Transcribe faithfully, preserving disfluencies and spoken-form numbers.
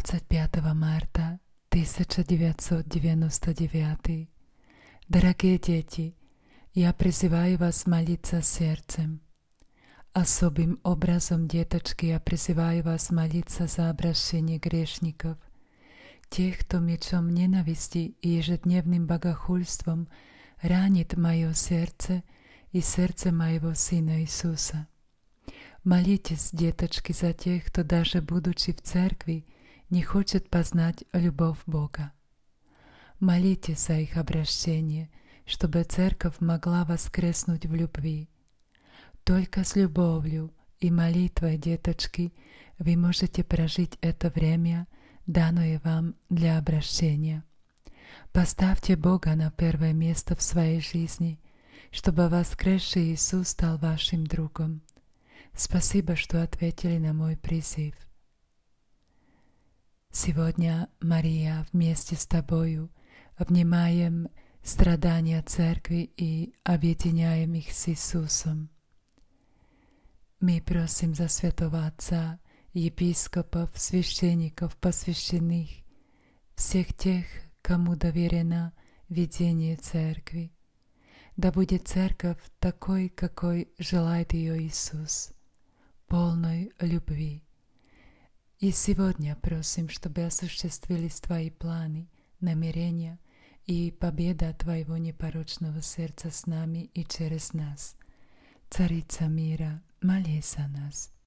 двадцать пятого марта тысяча девятьсот девяносто девятый. Дорогие дети, я призываю вас молиться сердцем. Особым образом, деточки, я призываю вас молиться за обращение грешников, тех, кто мечом ненависти и ежедневным богохульством ранит мое сердце и сердце моего Сына Иисуса. Молитесь, деточки, за тех, кто даже будучи в церкви, не хочет познать любовь Бога. Молитесь за их обращение, чтобы церковь могла воскреснуть в любви. Только с любовью и молитвой, деточки, вы можете прожить это время, данное вам для обращения. Поставьте Бога на первое место в своей жизни, чтобы воскресший Иисус стал вашим другом. Спасибо, что ответили на мой призыв. Сегодня, Мария, вместе с тобою обнимаем страдания Церкви и объединяем их с Иисусом. Мы просим за Святого Отца, епископов, священников, посвященных, всех тех, кому доверено ведение Церкви. Да будет Церковь такой, какой желает ее Иисус, полной любви. И сегодня просим, чтобы осуществились Твои планы, намерения и победа Твоего непорочного сердца с нами и через нас. Царица мира, молись за нас.